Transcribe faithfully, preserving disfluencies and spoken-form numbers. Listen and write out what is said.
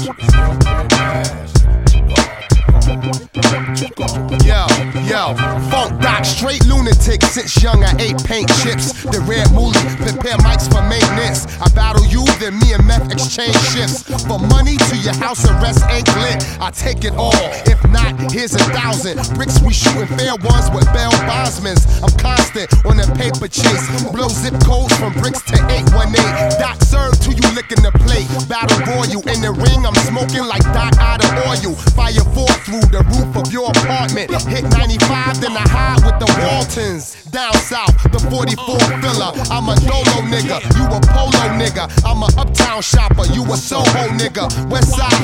Yo, yo, Funk Doc, straight lunatic. Since young I ate paint chips. The red moolie, prepare mics for maintenance. I battle you, then me and meth exchange shifts. For money to your house arrest ain't lit. I take it all, if not, here's a thousand. Bricks we shooting fair ones with bail bondsmans. I'm constant on the paper chase. Blow zip codes from bricks to eight one eight. Doc served to you licking the plate. Battle royal in the ring, I'm smoking like Doc out of oil. Fire four through the roof of your apartment. Hit ninety-five, then I hide with the Waltons. Down south, the forty-four filler. I'm a dolo nigga, you a polo nigga. I'm a uptown shopper, you a Soho nigga. West side